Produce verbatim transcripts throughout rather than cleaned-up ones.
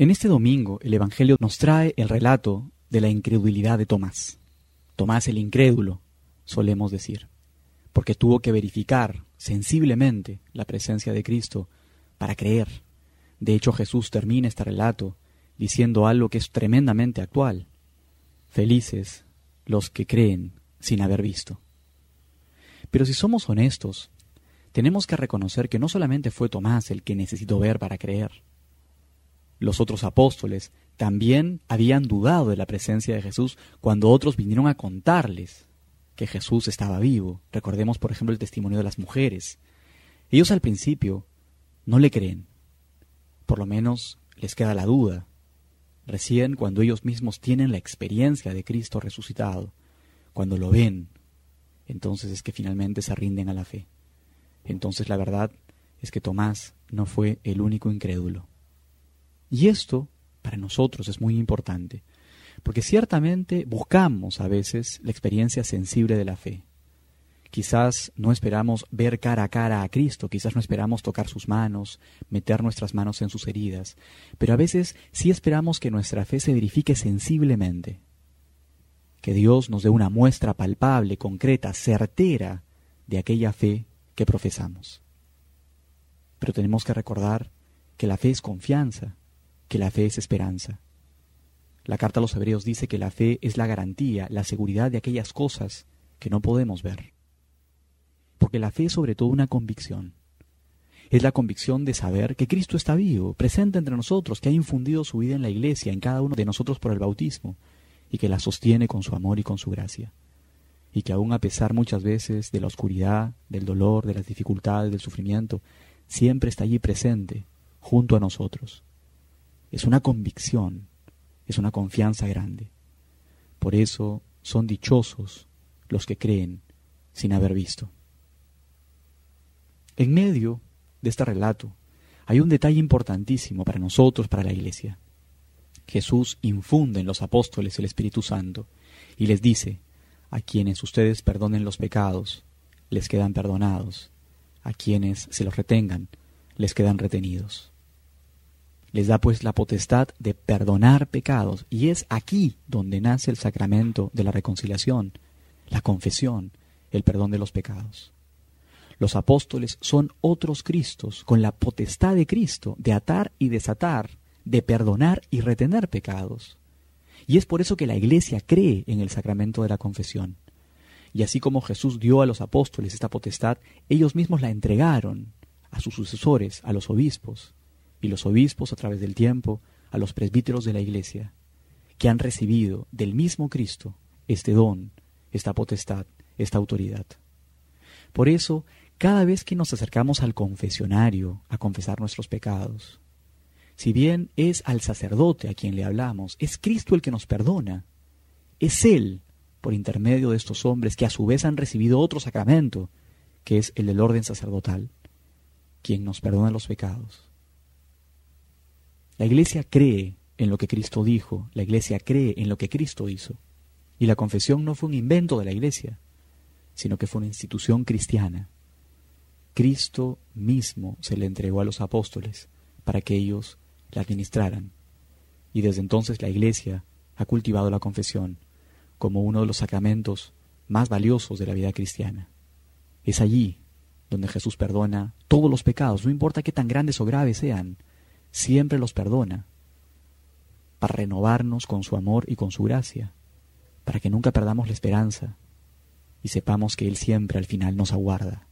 En este domingo, el Evangelio nos trae el relato de la incredulidad de Tomás. Tomás el incrédulo, solemos decir, porque tuvo que verificar sensiblemente la presencia de Cristo para creer. De hecho, Jesús termina este relato diciendo algo que es tremendamente actual. Felices los que creen sin haber visto. Pero si somos honestos, tenemos que reconocer que no solamente fue Tomás el que necesitó ver para creer. Los otros apóstoles también habían dudado de la presencia de Jesús cuando otros vinieron a contarles que Jesús estaba vivo. Recordemos, por ejemplo, el testimonio de las mujeres. Ellos al principio no le creen. Por lo menos les queda la duda. Recién cuando ellos mismos tienen la experiencia de Cristo resucitado, cuando lo ven, entonces es que finalmente se rinden a la fe. Entonces la verdad es que Tomás no fue el único incrédulo. Y esto, para nosotros, es muy importante, porque ciertamente buscamos a veces la experiencia sensible de la fe. Quizás no esperamos ver cara a cara a Cristo, quizás no esperamos tocar sus manos, meter nuestras manos en sus heridas, pero a veces sí esperamos que nuestra fe se verifique sensiblemente, que Dios nos dé una muestra palpable, concreta, certera de aquella fe que profesamos. Pero tenemos que recordar que la fe es confianza, que la fe es esperanza. La carta a los Hebreos dice que la fe es la garantía, la seguridad de aquellas cosas que no podemos ver. Porque la fe es sobre todo una convicción. Es la convicción de saber que Cristo está vivo, presente entre nosotros, que ha infundido su vida en la iglesia, en cada uno de nosotros por el bautismo, y que la sostiene con su amor y con su gracia. Y que aún a pesar muchas veces de la oscuridad, del dolor, de las dificultades, del sufrimiento, siempre está allí presente, junto a nosotros. Es una convicción, es una confianza grande. Por eso son dichosos los que creen sin haber visto. En medio de este relato hay un detalle importantísimo para nosotros, para la iglesia. Jesús infunde en los apóstoles el Espíritu Santo y les dice: a quienes ustedes perdonen los pecados, les quedan perdonados. A quienes se los retengan, les quedan retenidos. Les da pues la potestad de perdonar pecados, y es aquí donde nace el sacramento de la reconciliación, la confesión, el perdón de los pecados. Los apóstoles son otros Cristos, con la potestad de Cristo de atar y desatar, de perdonar y retener pecados. Y es por eso que la Iglesia cree en el sacramento de la confesión. Y así como Jesús dio a los apóstoles esta potestad, ellos mismos la entregaron a sus sucesores, a los obispos, y los obispos a través del tiempo a los presbíteros de la Iglesia, que han recibido del mismo Cristo este don, esta potestad, esta autoridad. Por eso, cada vez que nos acercamos al confesionario a confesar nuestros pecados, si bien es al sacerdote a quien le hablamos, es Cristo el que nos perdona. Es Él, por intermedio de estos hombres que a su vez han recibido otro sacramento, que es el del orden sacerdotal, quien nos perdona los pecados. La Iglesia cree en lo que Cristo dijo, la Iglesia cree en lo que Cristo hizo. Y la confesión no fue un invento de la Iglesia, sino que fue una institución cristiana. Cristo mismo se le entregó a los apóstoles para que ellos la administraran. Y desde entonces la Iglesia ha cultivado la confesión como uno de los sacramentos más valiosos de la vida cristiana. Es allí donde Jesús perdona todos los pecados, no importa qué tan grandes o graves sean, siempre los perdona, para renovarnos con su amor y con su gracia, para que nunca perdamos la esperanza y sepamos que Él siempre al final nos aguarda.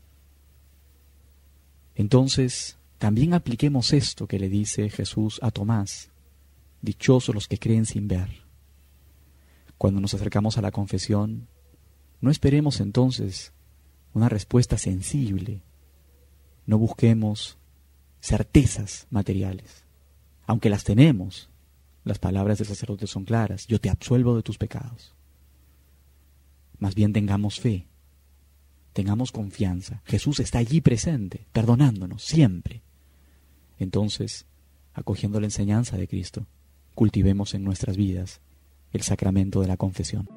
Entonces, también apliquemos esto que le dice Jesús a Tomás: dichosos los que creen sin ver. Cuando nos acercamos a la confesión, no esperemos entonces una respuesta sensible, no busquemos certezas materiales, aunque las tenemos. Las palabras del sacerdote son claras: yo te absuelvo de tus pecados. Más bien tengamos fe, tengamos confianza. Jesús está allí presente, perdonándonos siempre. Entonces, acogiendo la enseñanza de Cristo, cultivemos en nuestras vidas el sacramento de la confesión.